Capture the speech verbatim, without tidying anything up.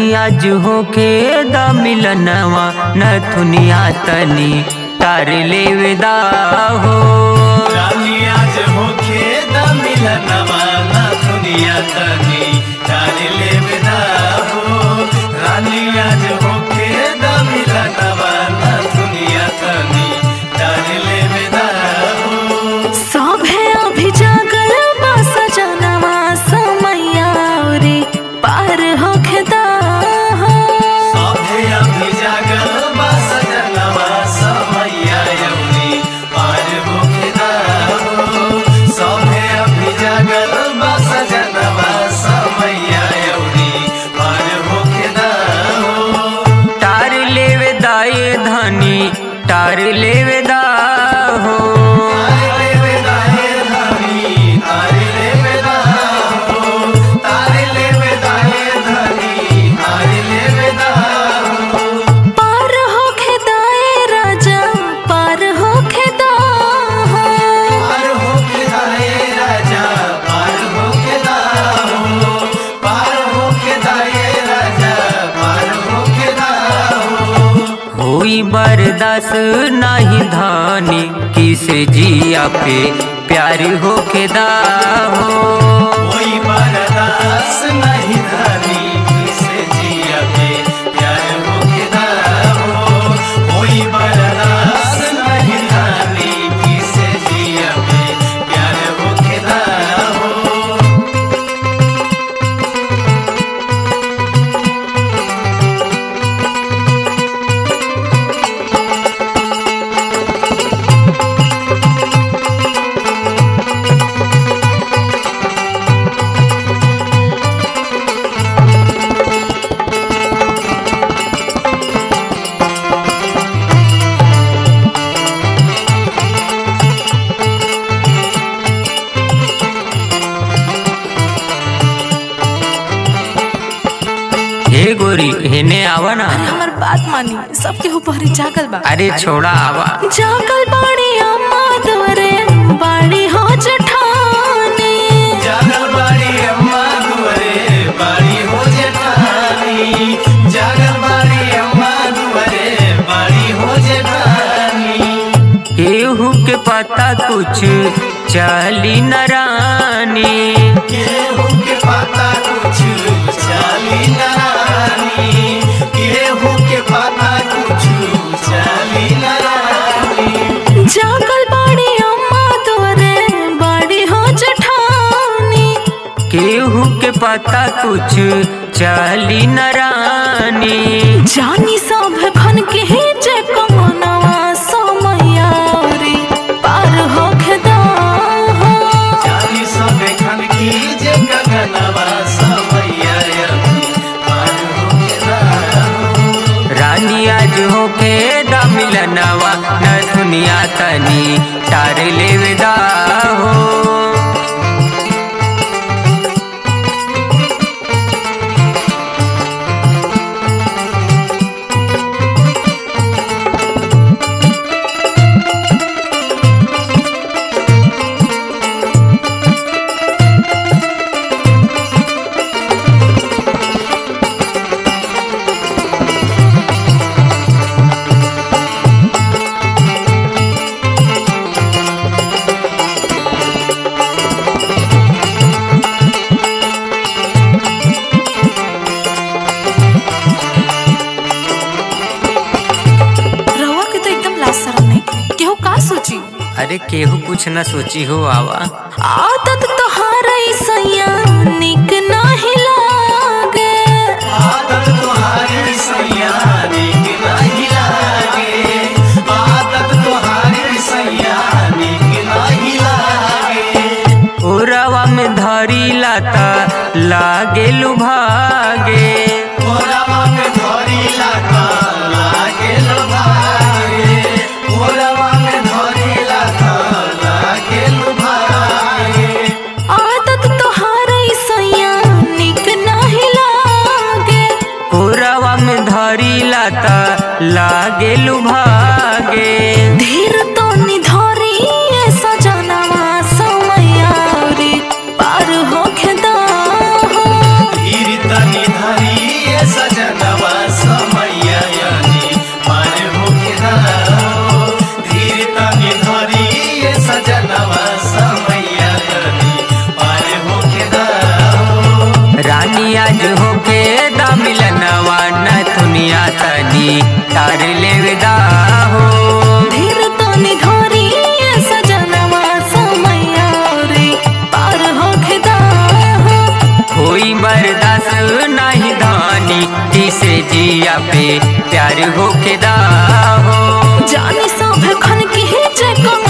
रानी आज होके दा मिलनवा नथुनिया तनी तार लेवेदा हो। रानी आज होके दा मिलनवा नथुनिया तनी तार लेवेदा हो। रानी आज होके दा मिलनवा नथुनिया तनी तार लेवेदा हो। सभे अभी जागल बा सजनवा समैया रे पार होके दा हो। सभे अभी जागल बा सजनवा समैया रे पार होके दा हो। सभे अभी जागल बा सजनवा समैया रे पार होके दा हो। तार लेवेदा ये धनी तार लेवेदा हो। पार होके दा ए राजा पार होके दा हो। होई बर्दास नाही धानी किसे जिया पे प्यार होके दा हो। कोई बर्दाश्त नहीं धनी किसे जिया पे प्यार होके दा हो। कोई बर्दाश्त नहीं धनी किसे जिया पे प्यार होके दा हो। हे गोरी हेने आवा ना। अरे हमार बात मानी सबके ऊपर जागल बा। अरे छोड़ा आवा। जागल बाड़ी अम्मा दुआरे बाड़ी हो जठानी। जागल बाड़ी अम्मा दुआरे बाड़ी हो जेठानी। जागल बाड़ी अम्मा दुआरे बाड़ी हो जेठानी। केहू के पता कुछ चली न रानी। केहू के पता कुछ चली न रानी। केहू के पता कुछ चली न रानी। जागल बाड़ी अम्मा दुआरे बाड़ी हो जठानी। केहू के पता कुछ चली न रानी। जानी सब खन के ही जे कमनवा समैया रे पार होके दा हो। जानी सब खन की जे गगनवा समैया अभी पार होके दा हो। रानी आज होके दा मिलनवा नथुनिया तनी तार लेवेदा हो। रहुआ के तो एकदम लाज शरम नहीं केहू का सोची। अरे केहू कुछ न सोची हो आवा। आदत तोहार सैया निक नाही लागे। आदत तुम्हारी सैया नीक नहीं लागे। आदत तुम्हारी सैया नीक नहीं लागे। ओरवा में धरी लाता लागे लुभागे। ओरवा में धरी लाता लागे लुभागे। ओरवा में धरी लाता लागे लुभागे। आदत तोहार सैया होई बर्दाश्त नहीं धानी किसे जिया पे प्यार होके दा हो। जानी सब खन के जे